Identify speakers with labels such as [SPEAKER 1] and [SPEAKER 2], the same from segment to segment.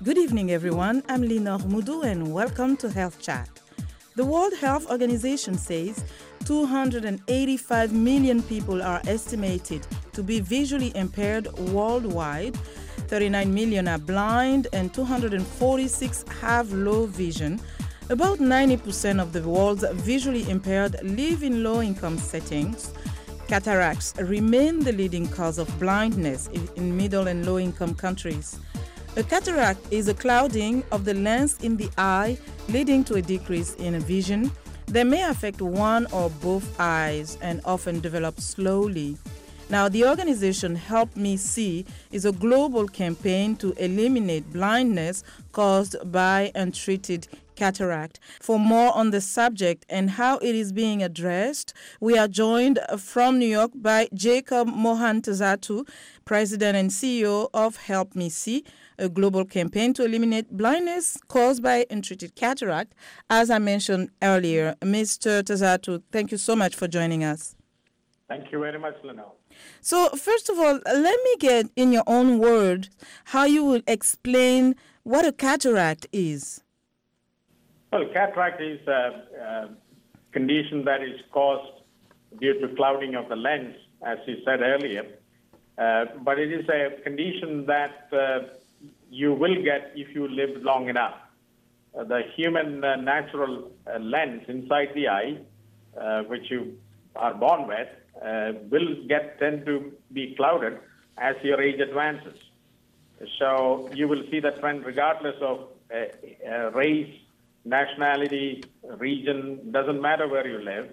[SPEAKER 1] Good evening, everyone. I'm Lina Mudu, and welcome to Health Chat. The World Health Organization says 285 million people are estimated to be visually impaired worldwide. 39 million are blind, and 246 have low vision. About 90% of the world's visually impaired live in low-income settings. Cataracts remain the leading cause of blindness in middle and low-income countries. A cataract is a clouding of the lens in the eye, leading to a decrease in vision. They may affect one or both eyes and often develop slowly. Now, the organization Help Me See is a global campaign to eliminate blindness caused by untreated cataract. For more on the subject and how it is being addressed, we are joined from New York by Jacob Mohantezatu, President and CEO of Help Me See, a global campaign to eliminate blindness caused by untreated cataract. As I mentioned earlier, Mr. Tezatu, thank you so much for joining us.
[SPEAKER 2] Thank you very much, Lena.
[SPEAKER 1] So, first of all, let me get in your own words how you would explain what a cataract is.
[SPEAKER 2] Well, cataract is a condition that is caused due to clouding of the lens, as you said earlier. But it is a condition that you will get if you live long enough. The human natural lens inside the eye, which you are born with, will tend to be clouded as your age advances. So you will see the trend regardless of race, nationality, region, doesn't matter where you live.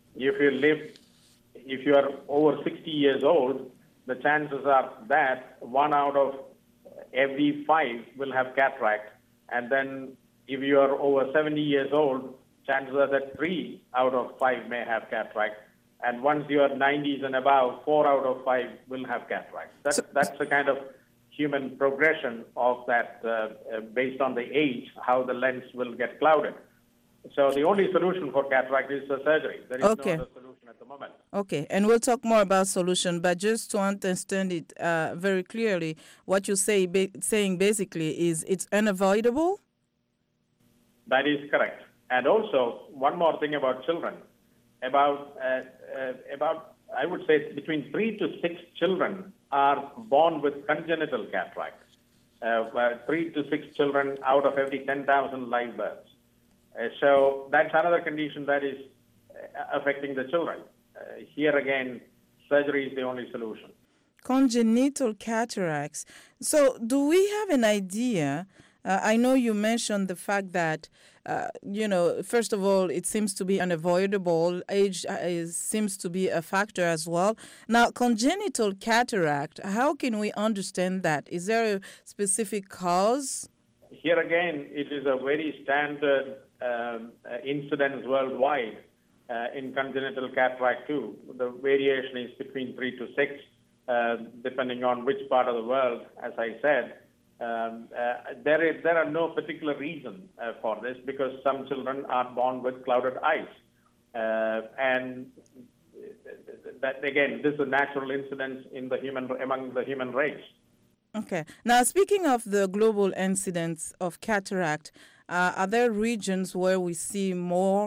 [SPEAKER 2] If you are over 60 years old, the chances are that 1 out of every 5 will have cataract. And then if you are over 70 years old, chances are that 3 out of 5 may have cataract. And once you are 90s and above, 4 out of 5 will have cataract. That's the kind of human progression of that based on the age, how the lens will get clouded. So the only solution for cataract is surgery. There is no other solution at the moment.
[SPEAKER 1] Okay, and we'll talk more about solution, but just to understand it very clearly, what you saying basically is it's unavoidable?
[SPEAKER 2] That is correct. And also, one more thing about children. About I would say between 3 to 6 children are born with congenital cataract. 3 to 6 children out of every 10,000 live births. So that's another condition that is affecting the children. Here again, surgery is the only solution.
[SPEAKER 1] Congenital cataracts. So do we have an idea? I know you mentioned the fact that, first of all, it seems to be unavoidable. Age seems to be a factor as well. Now, congenital cataract, how can we understand that? Is there a specific cause?
[SPEAKER 2] Here again, it is a very standard incidence worldwide in congenital cataract too. The variation is between 3 to 6, depending on which part of the world, as I said. There are no particular reason for this because some children are born with clouded eyes. And that again, this is a natural incidence in among the human race.
[SPEAKER 1] Okay. Now, speaking of the global incidence of cataract, are there regions where we see more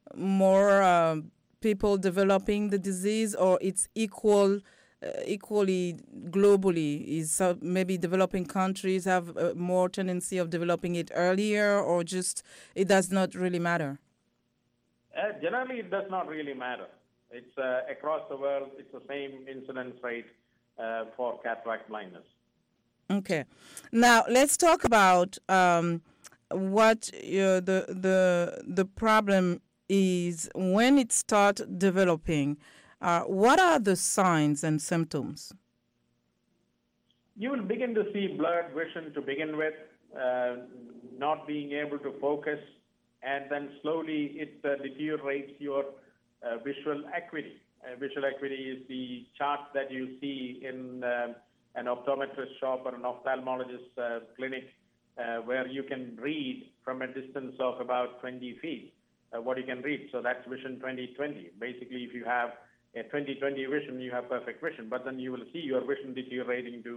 [SPEAKER 1] people developing the disease, or it's equally globally? Is maybe developing countries have more tendency of developing it earlier, or just it does not really matter?
[SPEAKER 2] Generally, it does not really matter. It's across the world. It's the same incidence rate for cataract blindness.
[SPEAKER 1] Okay. Now let's talk about what the problem is when it starts developing. What are the signs and symptoms?
[SPEAKER 2] You will begin to see blurred vision to begin with, not being able to focus, and then slowly it deteriorates your visual acuity. Visual acuity is the chart that you see in an optometrist shop or an ophthalmologist clinic where you can read from a distance of about 20 feet what you can read. So that's vision 20/20. Basically, if you have a 20/20 vision, you have perfect vision, but then you will see your vision deteriorating to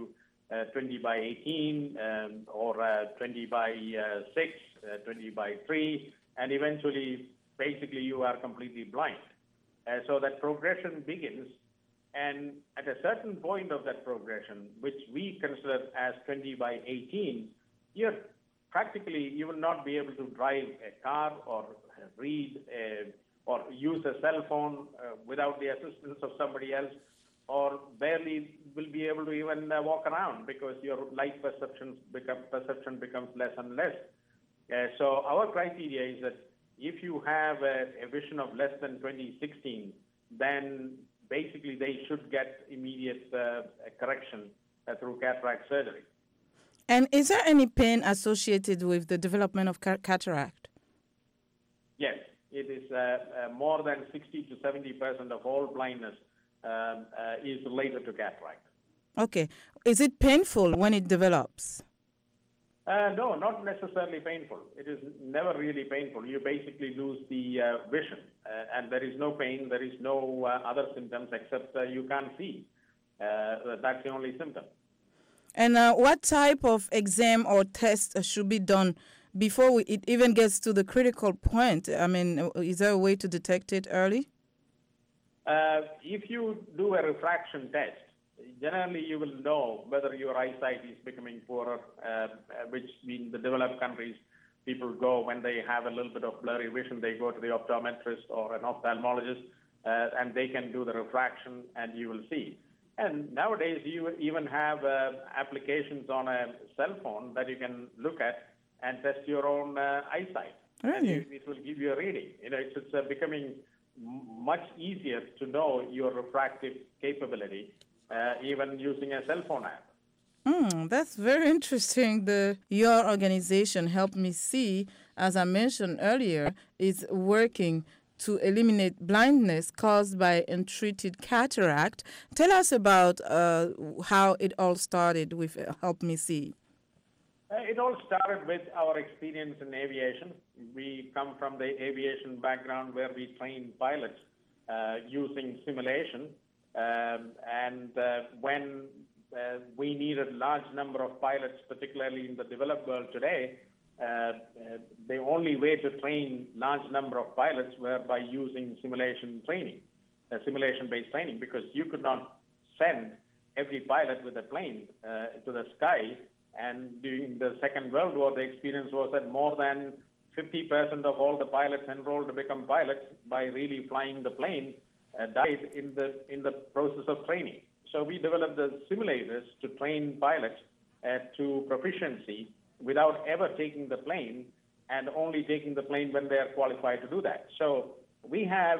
[SPEAKER 2] 20 by 18 or 20 by 6, 20 by 3, and eventually, basically, you are completely blind. So that progression begins, and at a certain point of that progression, which we consider as 20 by 18, you will not be able to drive a car or read or use a cell phone without the assistance of somebody else, or barely will be able to even walk around because your light perception becomes less and less. So our criteria is that if you have a vision of less than 20/16, then basically they should get immediate correction through cataract surgery.
[SPEAKER 1] And is there any pain associated with the development of cataract?
[SPEAKER 2] Yes, it is more than 60 to 70% of all blindness is related to cataract.
[SPEAKER 1] Okay. Is it painful when it develops?
[SPEAKER 2] No, not necessarily painful. It is never really painful. You basically lose the vision, and there is no pain. There is no other symptoms except you can't see. That's the only symptom.
[SPEAKER 1] And what type of exam or test should be done before it even gets to the critical point? I mean, is there a way to detect it early?
[SPEAKER 2] If you do a refraction test, generally you will know whether your eyesight is becoming poorer, which in the developed countries, people go when they have a little bit of blurry vision, they go to the optometrist or an ophthalmologist, and they can do the refraction and you will see. And nowadays, you even have applications on a cell phone that you can look at and test your own eyesight.
[SPEAKER 1] Really?
[SPEAKER 2] And it will give you a reading. It's becoming much easier to know your refractive capability, even using a cell phone app.
[SPEAKER 1] That's very interesting. Your organization, Help Me See, as I mentioned earlier, is working to eliminate blindness caused by untreated cataract. Tell us about how it all started with Help Me See.
[SPEAKER 2] It all started with our experience in aviation. We come from the aviation background where we train pilots using simulation. When we needed large number of pilots, particularly in the developed world today, the only way to train large number of pilots were by using simulation training, simulation-based training, because you could not send every pilot with a plane to the sky. And during the Second World War, the experience was that more than 50% of all the pilots enrolled to become pilots by really flying the plane died in the process of training. So we developed the simulators to train pilots to proficiency without ever taking the plane, and only taking the plane when they are qualified to do that. So we have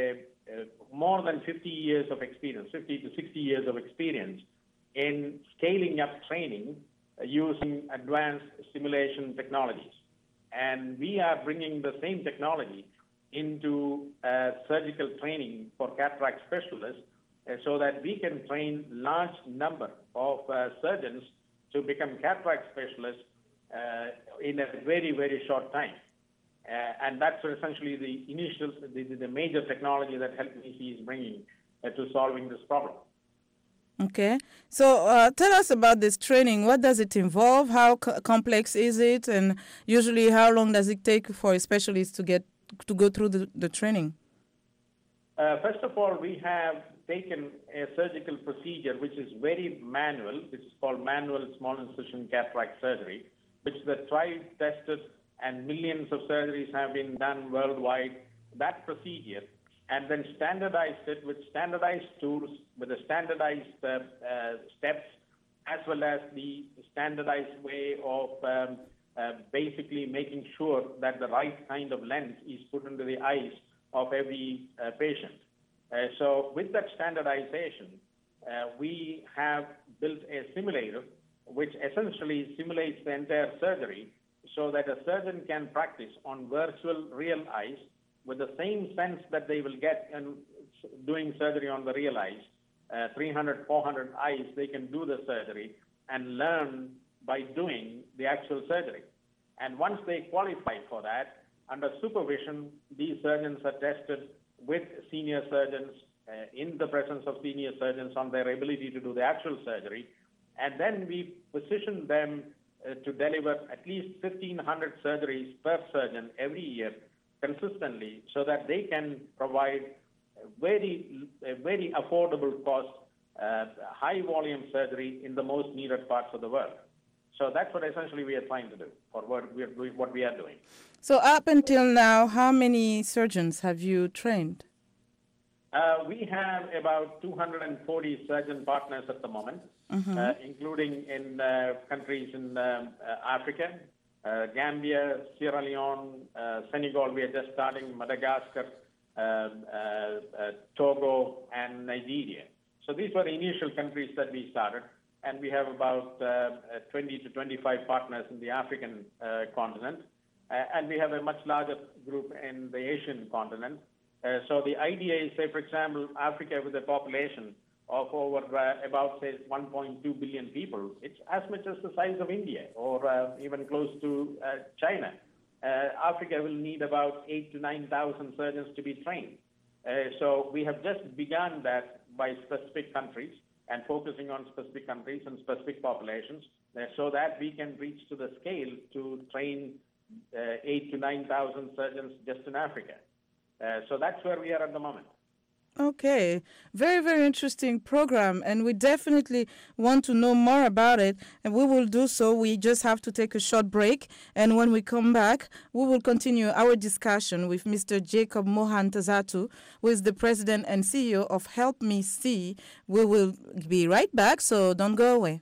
[SPEAKER 2] more than 50 years of experience, 50 to 60 years of experience in scaling up training using advanced simulation technologies. And we are bringing the same technology into surgical training for cataract specialists so that we can train large number of surgeons to become cataract specialists in a very, very short time. And that's essentially the major technology that Help Me See is bringing to solving this problem.
[SPEAKER 1] Okay. So tell us about this training. What does it involve? How complex is it? And usually how long does it take for a specialist to go through the training?
[SPEAKER 2] First of all, we have taken a surgical procedure which is very manual, which is called manual small incision cataract surgery, which is tried, tested, and millions of surgeries have been done worldwide. That procedure, and then standardized it with standardized tools, with the standardized steps, as well as the standardized way of basically making sure that the right kind of lens is put into the eyes of every patient. So with that standardization, we have built a simulator which essentially simulates the entire surgery so that a surgeon can practice on virtual real eyes with the same sense that they will get in doing surgery on the real eyes. 300, 400 eyes, they can do the surgery and learn by doing the actual surgery. And once they qualify for that, under supervision, these surgeons are tested with senior surgeons, in the presence of senior surgeons on their ability to do the actual surgery. And then we position them to deliver at least 1,500 surgeries per surgeon every year consistently so that they can provide a very affordable cost, high volume surgery in the most needed parts of the world. So that's what essentially we are trying to do, or what we are doing.
[SPEAKER 1] So up until now, how many surgeons have you trained?
[SPEAKER 2] We have about 240 surgeon partners at the moment, including in countries in Africa, Gambia, Sierra Leone, Senegal. We are just starting, Madagascar, Togo, and Nigeria. So these were the initial countries that we started, and we have about 20 to 25 partners in the African continent, and we have a much larger group in the Asian continent. So the idea is, say, for example, Africa with a population of over about, say, 1.2 billion people. It's as much as the size of India or even close to China. Africa will need about 8,000 to 9,000 surgeons to be trained. So we have just begun that by specific countries and focusing on specific countries and specific populations so that we can reach to the scale to train 8,000 to 9,000 surgeons just in Africa. So that's where we are at the moment.
[SPEAKER 1] Okay, very, very interesting program, and we definitely want to know more about it, and we will do so. We just have to take a short break, and when we come back, we will continue our discussion with Mr. Jacob Mohan Tazatu, who is the president and CEO of Help Me See. We will be right back, so don't go away.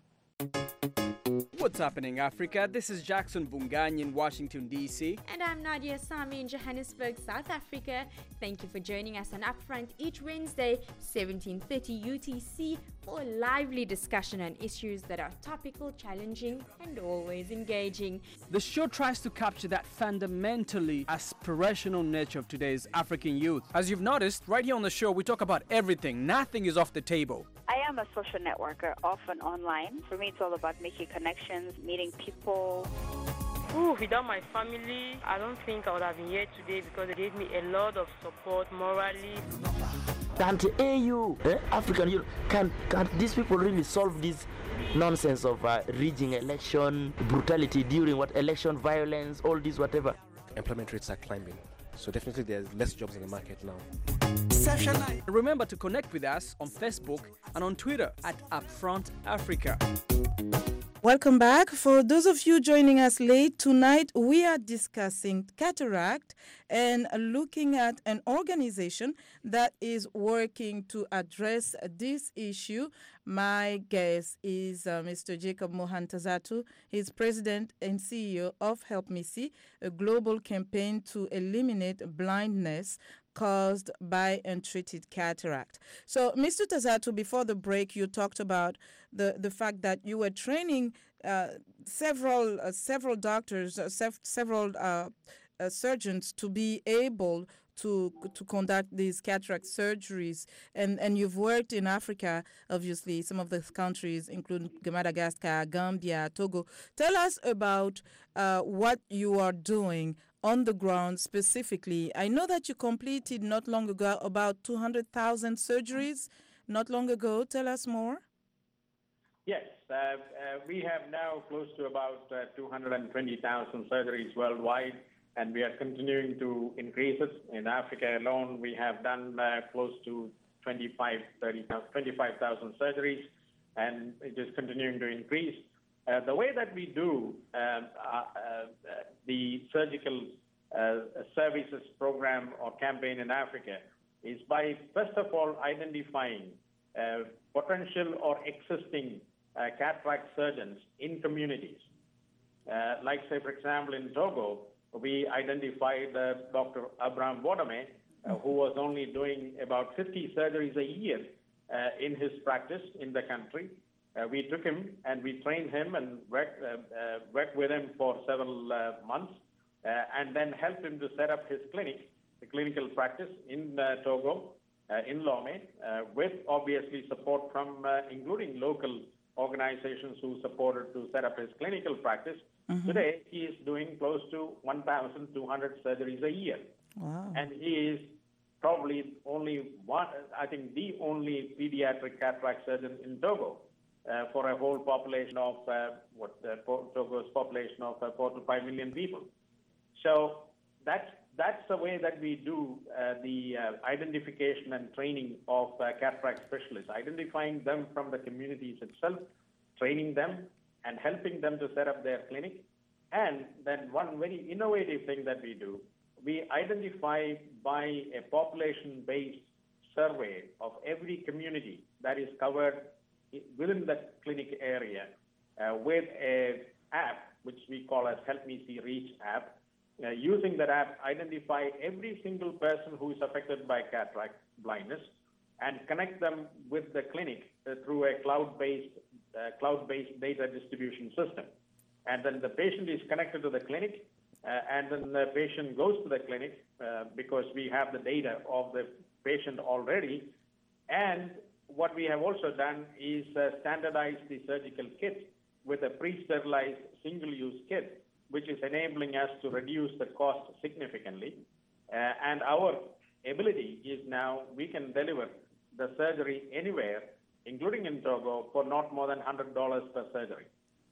[SPEAKER 3] What's happening, Africa? This is Jackson Bungany in Washington, D.C.
[SPEAKER 4] And I'm Nadia Sami in Johannesburg, South Africa. Thank you for joining us on Upfront each Wednesday, 17:30 UTC, for a lively discussion on issues that are topical, challenging, and always engaging.
[SPEAKER 3] The show tries to capture that fundamentally aspirational nature of today's African youth. As you've noticed, right here on the show, we talk about everything. Nothing is off the table.
[SPEAKER 5] I am a social networker, often online. For me, it's all about making connections, meeting people.
[SPEAKER 6] Without my family, I don't think I would have been here today because they gave me a lot of support morally.
[SPEAKER 7] Can't AU, African Union, can these people really solve this nonsense of rigging election, brutality during election violence, all this whatever?
[SPEAKER 8] Employment rates are climbing, so definitely there's less jobs in the market now.
[SPEAKER 3] Remember to connect with us on Facebook and on Twitter at Upfront Africa.
[SPEAKER 1] Welcome back. For those of you joining us late, tonight we are discussing cataract and looking at an organization that is working to address this issue. My guest is Mr. Jacob Mohan Tazatu. He's president and CEO of Help Me See, a global campaign to eliminate blindness caused by untreated cataract. So, Mr. Tazatu, before the break, you talked about the fact that you were training several doctors, several surgeons to be able to conduct these cataract surgeries, and you've worked in Africa, obviously, some of the countries include Madagascar, Gambia, Togo. Tell us about what you are doing on the ground specifically. I know that you completed not long ago about 200,000 surgeries not long ago. Tell us more.
[SPEAKER 2] Yes, we have now close to about 220,000 surgeries worldwide, and we are continuing to increase it. In Africa alone, we have done close to 25,000 surgeries, and it is continuing to increase. The way that we do the surgical services program or campaign in Africa is by, first of all, identifying potential or existing cataract surgeons in communities. Like, say, for example, in Togo, we identified Dr. Abraham Wadame, who was only doing about 50 surgeries a year in his practice in the country. We took him and we trained him and worked with him for several months and then helped him to set up his clinic, the clinical practice in Togo, in Lomé, with obviously support from including local organizations who supported to set up his clinical practice. Mm-hmm. Today, he is doing close to 1,200 surgeries a year.
[SPEAKER 1] Wow.
[SPEAKER 2] And he is probably only one, I think the only pediatric cataract surgeon in Togo. for a whole population of Togo's population of 4 to 5 million people. So that's the way that we do the identification and training of cataract specialists, identifying them from the communities itself, training them, and helping them to set up their clinic. And then one very innovative thing that we do, we identify by a population-based survey of every community that is covered within the clinic area with an app, which we call as Help Me See Reach app. Using that app, identify every single person who is affected by cataract blindness and connect them with the clinic through a cloud-based data distribution system. And then the patient is connected to the clinic, and then the patient goes to the clinic because we have the data of the patient already. And what we have also done is standardize the surgical kit with a pre-sterilized single-use kit, which is enabling us to reduce the cost significantly. And our ability is now we can deliver the surgery anywhere, including in Togo, for not more than $100 per surgery.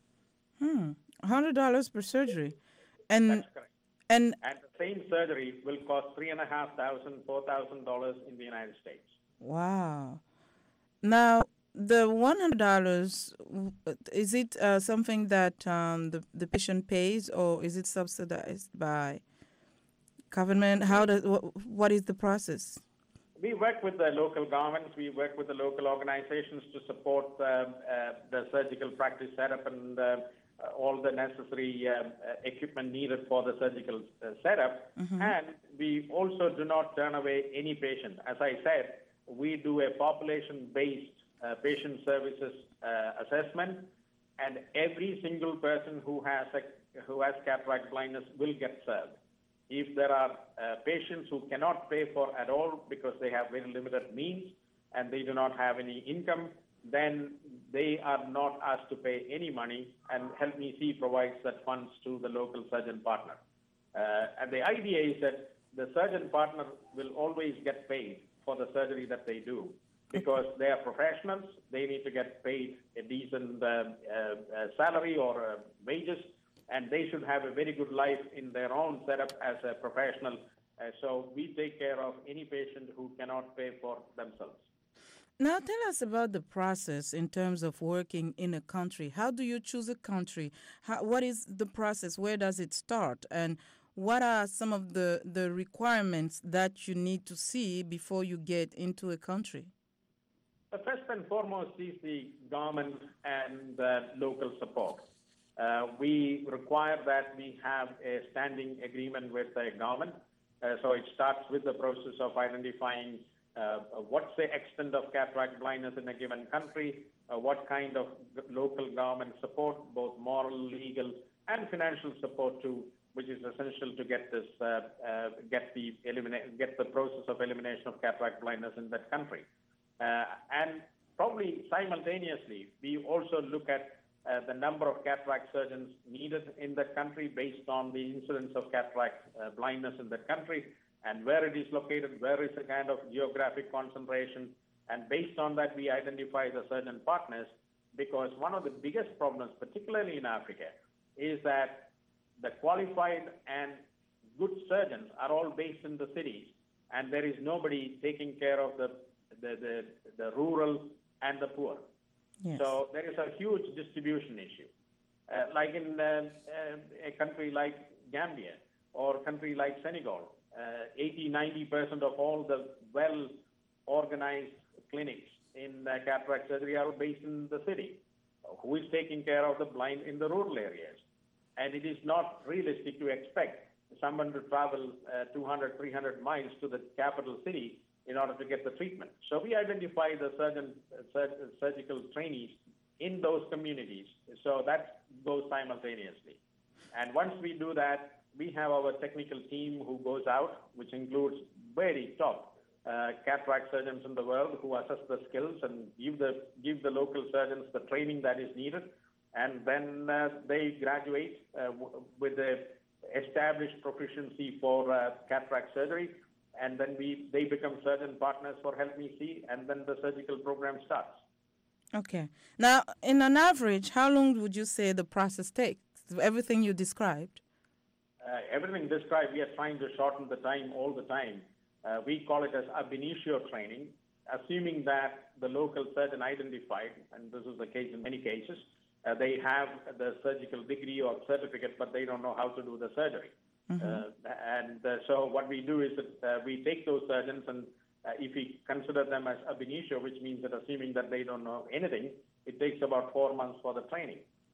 [SPEAKER 1] $100 per surgery. And
[SPEAKER 2] that's correct.
[SPEAKER 1] And
[SPEAKER 2] the same surgery will cost $3,500, $4,000 in the United States.
[SPEAKER 1] wow. Now, the $100, is it something that the patient pays, or is it subsidized by government? What is the process?
[SPEAKER 2] We work with the local governments. We work with the local organizations to support the surgical practice setup and all the necessary equipment needed for the surgical setup. Mm-hmm. And we also do not turn away any patient. As I said, we do a population-based patient services assessment, and every single person who has cataract blindness will get served. If there are patients who cannot pay for at all because they have very limited means and they do not have any income, then they are not asked to pay any money, and Help Me See provides that funds to the local surgeon partner. And the idea is that the surgeon partner will always get paid for the surgery that they do, because they are professionals. They need to get paid a decent salary or wages, and they should have a very good life in their own setup as a professional. So we take care of any patient who cannot pay for themselves.
[SPEAKER 1] Now tell us about the process in terms of working in a country. How do you choose a country? What is the process? Where does it start? And what are some of the requirements that you need to see before you get into a country?
[SPEAKER 2] First and foremost is the government and local support. We require that we have a standing agreement with the government. So it starts with the process of identifying what's the extent of cataract blindness in a given country, what kind of local government support, both moral, legal, and financial support too, which is essential to get this, get the process of elimination of cataract blindness in that country. And probably simultaneously, we also look at the number of cataract surgeons needed in that country based on the incidence of cataract blindness in that country, and where it is located, where is the kind of geographic concentration. And based on that, we identify the surgeon partners, because one of the biggest problems, particularly in Africa, is that the qualified and good surgeons are all based in the cities, and there is nobody taking care of the rural and the poor.
[SPEAKER 1] Yes.
[SPEAKER 2] So there is a huge distribution issue. Like in a country like Gambia or a country like Senegal, 80-90% of all the well-organized clinics in cataract surgery are based in the city. Who is taking care of the blind in the rural areas? And it is not realistic to expect someone to travel 200, 300 miles to the capital city in order to get the treatment. So we identify the surgical trainees in those communities. So that goes simultaneously. And once we do that, we have our technical team who goes out, which includes very top cataract surgeons in the world who assess the skills and give the local surgeons the training that is needed. And then they graduate with the established proficiency for cataract surgery. And then they become surgeon partners for Help Me See, and then the surgical program starts.
[SPEAKER 1] Okay. Now, in an average, how long would you say the process takes? Everything you described?
[SPEAKER 2] Everything described, we are trying to shorten the time all the time. We call it as ab initio training, assuming that the local surgeon identified, and this is the case in many cases, they have the surgical degree or certificate, but they don't know how to do the surgery. So what we do is that we take those surgeons, and if we consider them as ab initio, which means that assuming that they don't know anything, it takes about 4 months for the training.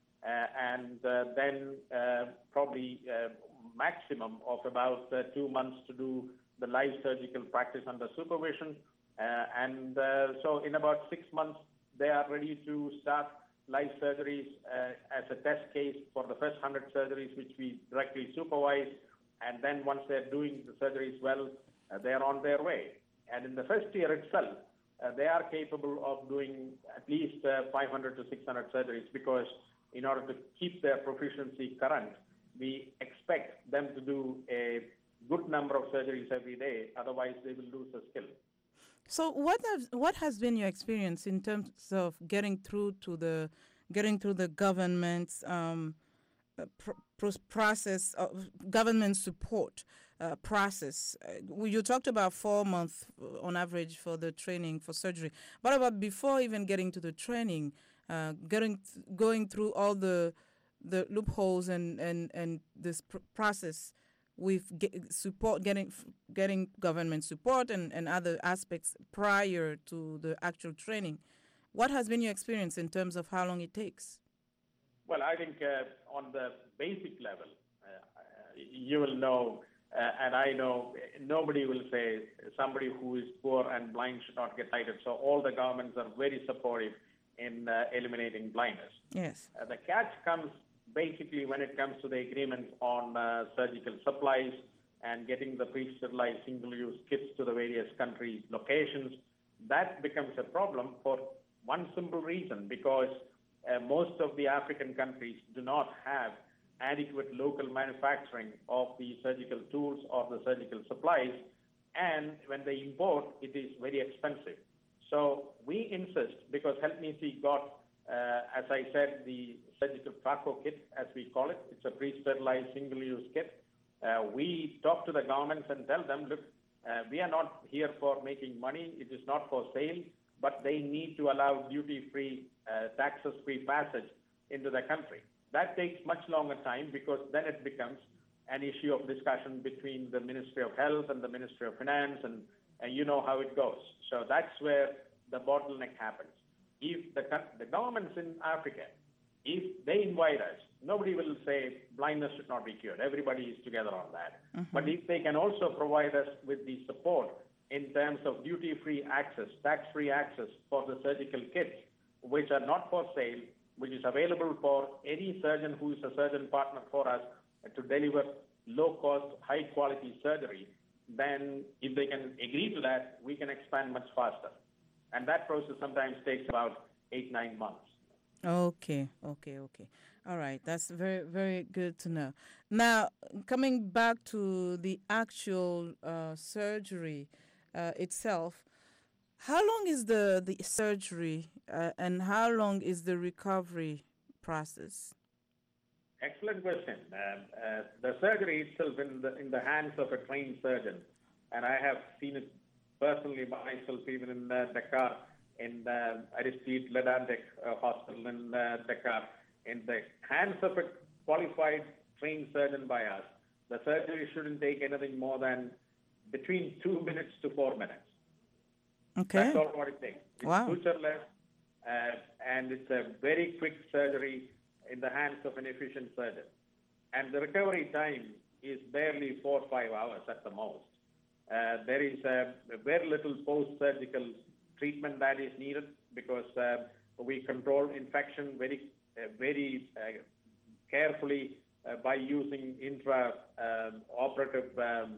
[SPEAKER 2] Then probably maximum of about 2 months to do the live surgical practice under supervision. So in about 6 months, they are ready to start live surgeries as a test case for the first 100 surgeries, which we directly supervise. And then once they're doing the surgeries well, they're on their way. And in the first year itself, they are capable of doing at least 500 to 600 surgeries, because in order to keep their proficiency current, we expect them to do a good number of surgeries every day. Otherwise, they will lose the skill.
[SPEAKER 1] So what has been your experience in terms of getting through the government's process of government support process? You talked about 4 months on average for the training for surgery. What about before even getting to the training, going through all the loopholes and this process with getting government support and other aspects prior to the actual training? What has been your experience in terms of how long it takes?
[SPEAKER 2] Well, I think on the basic level, you will know, and I know, nobody will say somebody who is poor and blind should not get sighted. So all the governments are very supportive in eliminating blindness.
[SPEAKER 1] Yes.
[SPEAKER 2] The catch comes basically when it comes to the agreement on surgical supplies and getting the pre-sterilized single-use kits to the various country locations. That becomes a problem for one simple reason, because most of the African countries do not have adequate local manufacturing of the surgical tools or the surgical supplies, and when they import, it is very expensive. So we insist, because Help Me See got, as I said, the surgical Traco kit, as we call it. It's a pre-sterilized single-use kit. We talk to the governments and tell them, look, we are not here for making money. It is not for sale, but they need to allow duty-free, taxes-free passage into the country. That takes much longer time, because then it becomes an issue of discussion between the Ministry of Health and the Ministry of Finance, and you know how it goes. So that's where the bottleneck happens. If the governments in Africa, if they invite us, nobody will say blindness should not be cured. Everybody is together on that. But if they can also provide us with the support in terms of duty-free access, tax-free access for the surgical kits, which are not for sale, which is available for any surgeon who is a surgeon partner for us to deliver low-cost, high-quality surgery, then if they can agree to that, we can expand much faster. And that process sometimes takes about 8-9 months.
[SPEAKER 1] Okay. All right. That's very, very good to know. Now, coming back to the actual surgery itself, how long is the surgery and how long is the recovery process?
[SPEAKER 2] Excellent question. The surgery itself in the hands of a trained surgeon, and I have seen it personally myself, even in Dakar, in Aristide Le Dantec Hospital in Dakar, in the hands of a qualified trained surgeon by us. The surgery shouldn't take anything more than between 2 minutes to 4 minutes.
[SPEAKER 1] Okay.
[SPEAKER 2] That's all what it takes. It's sutureless, and it's a very quick surgery in the hands of an efficient surgeon. And the recovery time is barely 4 or 5 hours at the most. There is very little post-surgical treatment that is needed, because we control infection very carefully by using intra-operative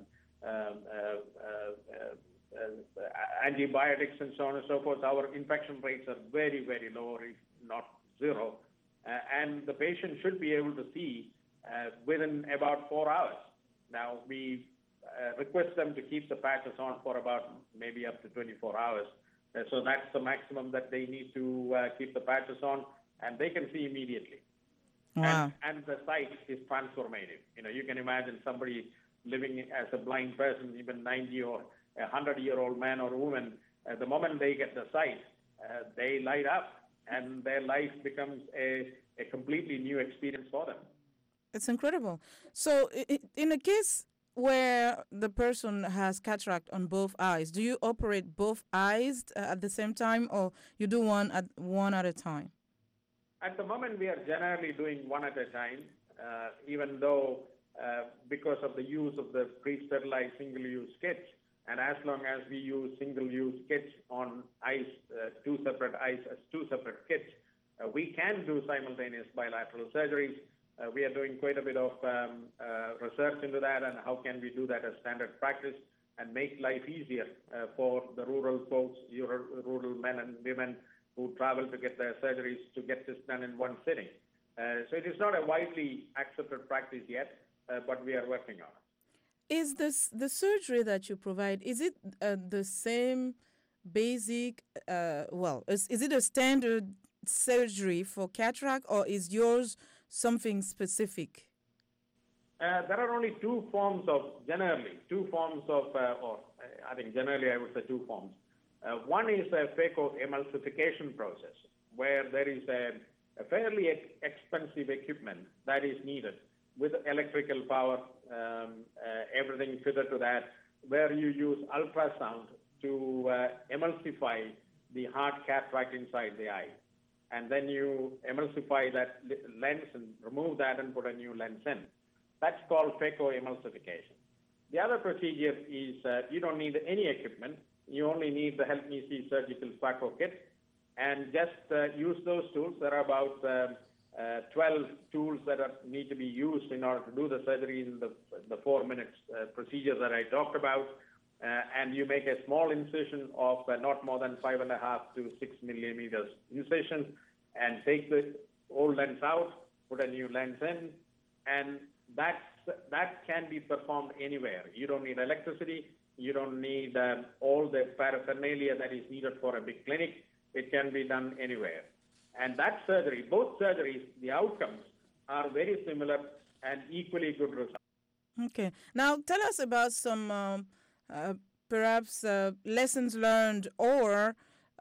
[SPEAKER 2] antibiotics and so on and so forth. Our infection rates are very, very low, if not zero. And the patient should be able to see within about 4 hours. Now, we request them to keep the patches on for about maybe up to 24 hours. So that's the maximum that they need to keep the patches on, and they can see immediately.
[SPEAKER 1] Wow.
[SPEAKER 2] And the sight is transformative. You can imagine somebody living as a blind person, even 90 or 100-year-old man or woman, the moment they get the sight, they light up, and their life becomes a completely new experience for them.
[SPEAKER 1] It's incredible. So in a case where the person has cataract on both eyes, do you operate both eyes at the same time, or you do one at a time?
[SPEAKER 2] At the moment, we are generally doing one at a time, even though because of the use of the pre-sterilized single-use kits, and as long as we use single-use kits on eyes, two separate eyes as two separate kits, we can do simultaneous bilateral surgeries. We are doing quite a bit of research into that, and how can we do that as standard practice and make life easier for the rural folks, rural men and women who travel to get their surgeries, to get this done in one sitting. So it is not a widely accepted practice yet, but we are working on it.
[SPEAKER 1] Is the surgery that you provide, is it the same basic, is it a standard surgery for cataract, or is yours something specific?
[SPEAKER 2] There are only two forms of, or I think generally I would say two forms. One is a phacoemulsification process, where there is a fairly expensive equipment that is needed with electrical power, everything fitted to that, where you use ultrasound to emulsify the hard cataract inside the eye. And then you emulsify that lens and remove that and put a new lens in. That's called phacoemulsification. The other procedure is you don't need any equipment. You only need the Help Me See surgical phaco kit, and just use those tools. There are about 12 tools that need to be used in order to do the surgery in the 4 minutes procedure that I talked about. And you make a small incision of not more than 5.5 to 6 millimeters incision, and take the old lens out, put a new lens in, and that can be performed anywhere. You don't need electricity. You don't need all the paraphernalia that is needed for a big clinic. It can be done anywhere. And that surgery, both surgeries, the outcomes are very similar and equally good results.
[SPEAKER 1] Okay. Now tell us about some perhaps lessons learned or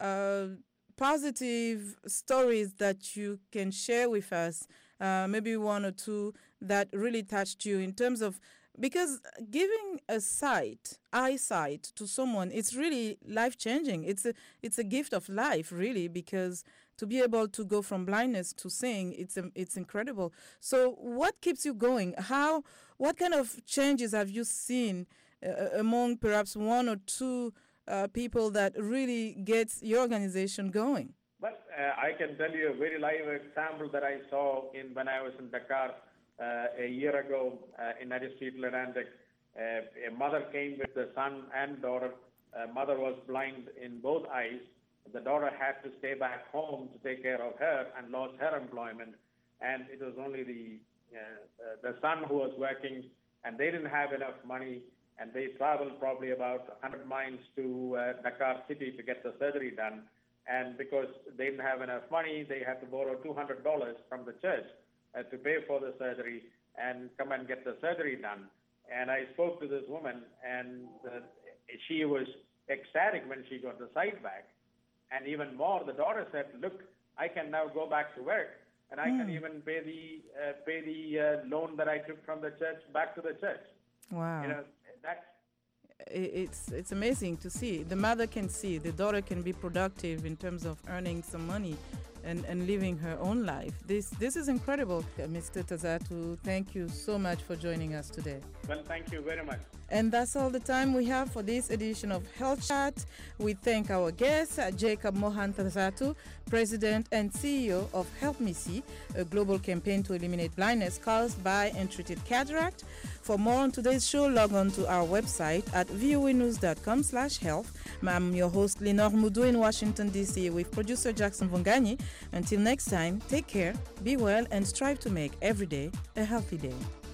[SPEAKER 1] positive stories that you can share with us, maybe one or two that really touched you in terms of, because giving eyesight to someone, it's really life-changing. It's a gift of life, really, because to be able to go from blindness to seeing, it's incredible. So what keeps you going? What kind of changes have you seen among perhaps one or two people that really gets your organization going?
[SPEAKER 2] Well, I can tell you a very live example that I saw when I was in Dakar a year ago in Aristide Lerandic. A mother came with the son and daughter. Mother was blind in both eyes. The daughter had to stay back home to take care of her and lost her employment. And it was only the son who was working, and they didn't have enough money. And they traveled probably about 100 miles to Dakar City to get the surgery done. And because they didn't have enough money, they had to borrow $200 from the church to pay for the surgery and come and get the surgery done. And I spoke to this woman, and she was ecstatic when she got the sight back. And even more, the daughter said, "Look, I can now go back to work, and I can even pay the loan that I took from the church back to the church."
[SPEAKER 1] Wow. It's amazing to see. The mother can see, the daughter can be productive in terms of earning some money and living her own life. This is incredible. Mr. Tazatu, thank you so much for joining us today.
[SPEAKER 2] Well, thank you very much.
[SPEAKER 1] And that's all the time we have for this edition of Health Chat. We thank our guest, Jacob Mohan Tazatu, President and CEO of Help Me See, a global campaign to eliminate blindness caused by untreated cataract. For more on today's show, log on to our website at voanews.com/health. I'm your host, Lenore Mudu in Washington, D.C., with producer Jackson Vongani. Until next time, take care, be well, and strive to make every day a healthy day.